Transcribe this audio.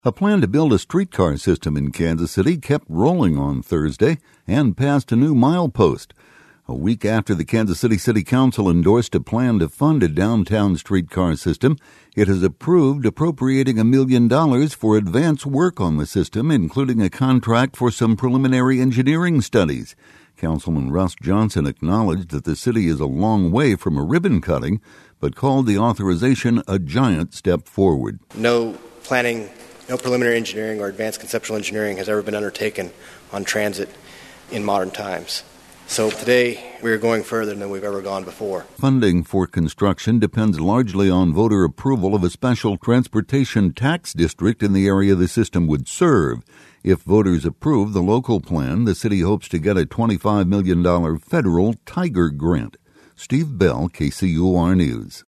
A plan to build a streetcar system in Kansas City kept rolling on Thursday and passed a new milepost. A week after the Kansas City City Council endorsed a plan to fund a downtown streetcar system, it has approved appropriating $1 million for advance work on the system, including a contract for some preliminary engineering studies. Councilman Russ Johnson acknowledged that the city is a long way from a ribbon cutting, but called the authorization a giant step forward. No planning, no preliminary engineering or advanced conceptual engineering has ever been undertaken on transit in modern times. So today, we are going further than we've ever gone before. Funding for construction depends largely on voter approval of a special transportation tax district in the area the system would serve. If voters approve the local plan, the city hopes to get a $25 million federal Tiger grant. Steve Bell, KCUR News.